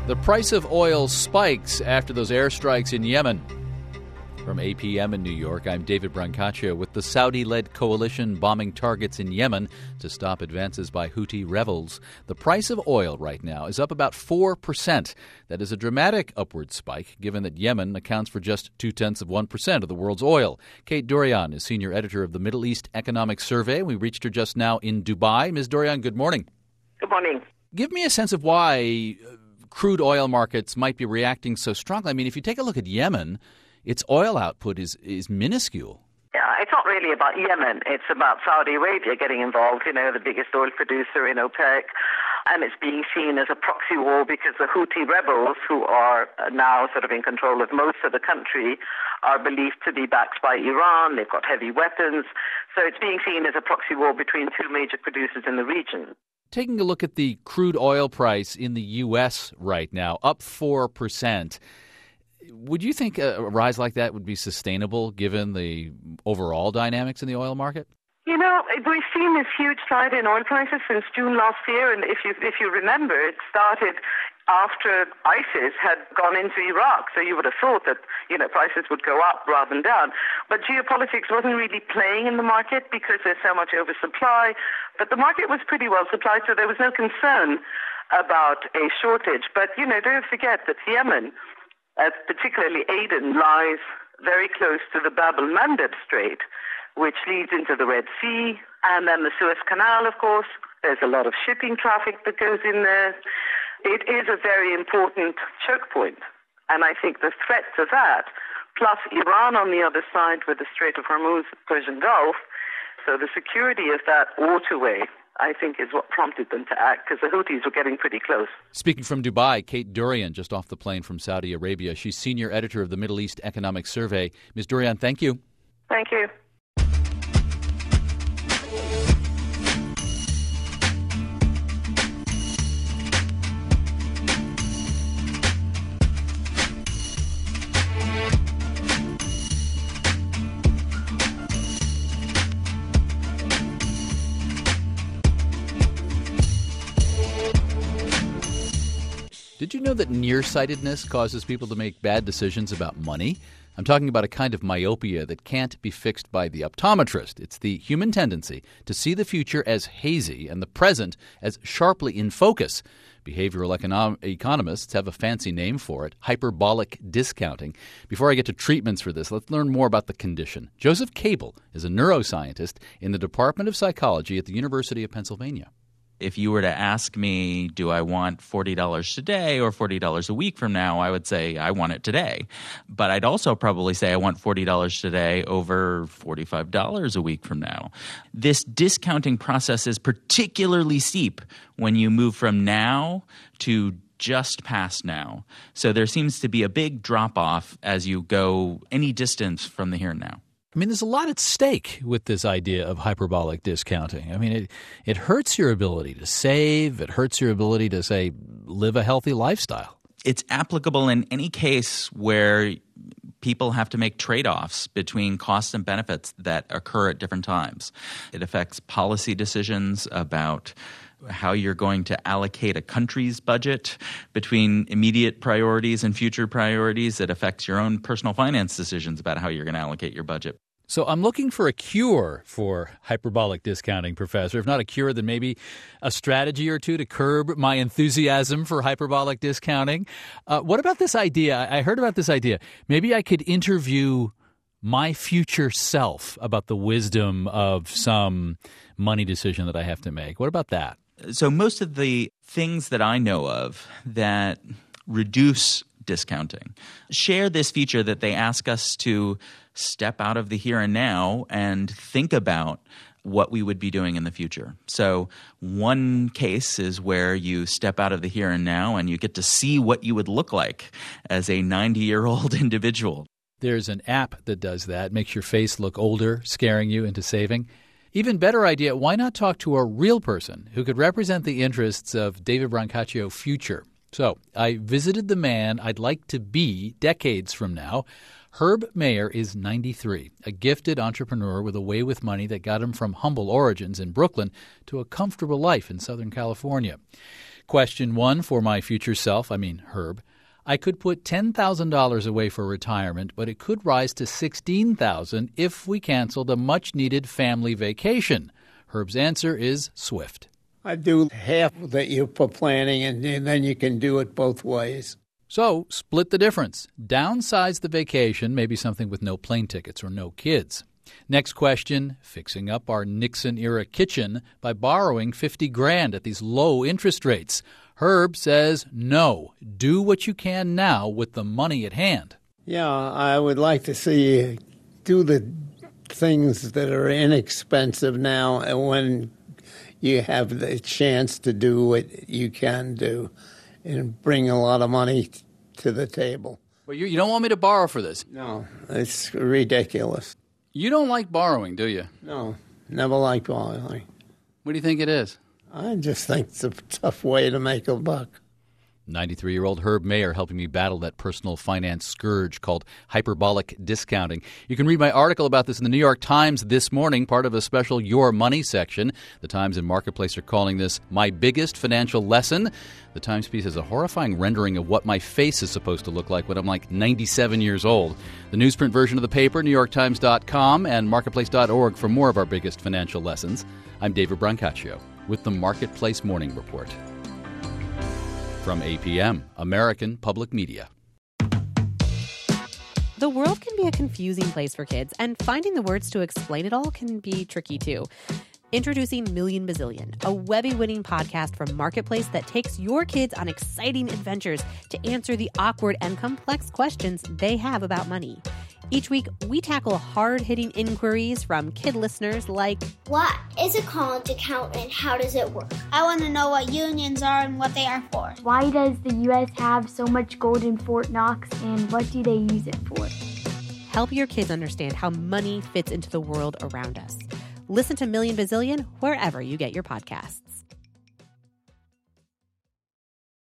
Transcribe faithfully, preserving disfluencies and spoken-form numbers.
The price of oil spikes after those airstrikes in Yemen. From A P M in New York, I'm David Brancaccio. With the Saudi-led coalition bombing targets in Yemen to stop advances by Houthi rebels, the price of oil right now is up about four percent. That is a dramatic upward spike, given that Yemen accounts for just two-tenths of one percent of the world's oil. Kate Dorian is senior editor of the Middle East Economic Survey. We reached her just now in Dubai. Miz Dorian, good morning. Good morning. Give me a sense of why crude oil markets might be reacting so strongly. I mean, if you take a look at Yemen, its oil output is, is minuscule. Yeah, it's not really about Yemen. It's about Saudi Arabia getting involved, you know, the biggest oil producer in OPEC. And it's being seen as a proxy war because the Houthi rebels, who are now sort of in control of most of the country, are believed to be backed by Iran. They've got heavy weapons. So it's being seen as a proxy war between two major producers in the region. Taking a look at the crude oil price in the U S right now, up four percent. Would you think a rise like that would be sustainable given the overall dynamics in the oil market? You know, we've seen this huge slide in oil prices since June last year, and if you if you remember, it started after ISIS had gone into Iraq. So you would have thought that, you know, prices would go up rather than down. But geopolitics wasn't really playing in the market because there's so much oversupply. But the market was pretty well supplied, so there was no concern about a shortage. But, you know, don't forget that Yemen, Uh, particularly Aden, lies very close to the Bab el-Mandeb Strait, which leads into the Red Sea, and then the Suez Canal, of course. There's a lot of shipping traffic that goes in there. It is a very important choke point, and I think the threat to that, plus Iran on the other side with the Strait of Hormuz, Persian Gulf, so the security of that waterway, I think, is what prompted them to act, because the Houthis were getting pretty close. Speaking from Dubai, Kate Dorian, just off the plane from Saudi Arabia. She's senior editor of the Middle East Economic Survey. Miz Dorian, thank you. Thank you. Did you know that nearsightedness causes people to make bad decisions about money? I'm talking about a kind of myopia that can't be fixed by the optometrist. It's the human tendency to see the future as hazy and the present as sharply in focus. Behavioral econom- economists have a fancy name for it, hyperbolic discounting. Before I get to treatments for this, let's learn more about the condition. Joseph Cable is a neuroscientist in the Department of Psychology at the University of Pennsylvania. If you were to ask me, do I want forty dollars today or forty dollars a week from now, I would say I want it today. But I'd also probably say I want forty dollars today over forty-five dollars a week from now. This discounting process is particularly steep when you move from now to just past now. So there seems to be a big drop-off as you go any distance from the here and now. I mean, there's a lot at stake with this idea of hyperbolic discounting. I mean, it it hurts your ability to save. It hurts your ability to, say, live a healthy lifestyle. It's applicable in any case where people have to make trade-offs between costs and benefits that occur at different times. It affects policy decisions about how you're going to allocate a country's budget between immediate priorities and future priorities. It affects your own personal finance decisions about how you're going to allocate your budget. So I'm looking for a cure for hyperbolic discounting, Professor. If not a cure, then maybe a strategy or two to curb my enthusiasm for hyperbolic discounting. Uh, what about this idea? I heard about this idea. Maybe I could interview my future self about the wisdom of some money decision that I have to make. What about that? So most of the things that I know of that reduce discounting share this feature that they ask us to step out of the here and now and think about what we would be doing in the future. So one case is where you step out of the here and now and you get to see what you would look like as a ninety-year-old individual. There's an app that does that, makes your face look older, scaring you into saving. Even better idea, why not talk to a real person who could represent the interests of David Brancaccio Future? So I visited the man I'd like to be decades from now. Herb Mayer is ninety-three, a gifted entrepreneur with a way with money that got him from humble origins in Brooklyn to a comfortable life in Southern California. Question one for my future self, I mean Herb. I could put ten thousand dollars away for retirement, but it could rise to sixteen thousand dollars if we canceled a much-needed family vacation. Herb's answer is swift. I do half that you for planning, and then you can do it both ways. So, split the difference. Downsize the vacation, maybe something with no plane tickets or no kids. Next question, fixing up our Nixon-era kitchen by borrowing fifty grand at these low interest rates. Herb says no. Do what you can now with the money at hand. Yeah, I would like to see you do the things that are inexpensive now, and when you have the chance to do what you can do and bring a lot of money to the table. Well, you, you don't want me to borrow for this? No, it's ridiculous. You don't like borrowing, do you? No, never liked borrowing. What do you think it is? I just think it's a tough way to make a buck. ninety-three-year-old Herb Mayer helping me battle that personal finance scourge called hyperbolic discounting. You can read my article about this in the New York Times this morning, part of a special Your Money section. The Times and Marketplace are calling this My Biggest Financial Lesson. The Times piece has a horrifying rendering of what my face is supposed to look like when I'm like ninety-seven years old. The newsprint version of the paper, new york times dot com and marketplace dot org for more of our biggest financial lessons. I'm David Brancaccio with the Marketplace Morning Report. From A P M, American Public Media. The world can be a confusing place for kids, and finding the words to explain it all can be tricky too. Introducing Million Bazillion, a Webby-winning podcast from Marketplace that takes your kids on exciting adventures to answer the awkward and complex questions they have about money. Each week, we tackle hard-hitting inquiries from kid listeners like, what is a college account and how does it work? I want to know what unions are and what they are for. Why does the U S have so much gold in Fort Knox and what do they use it for? Help your kids understand how money fits into the world around us. Listen to Million Bazillion wherever you get your podcasts.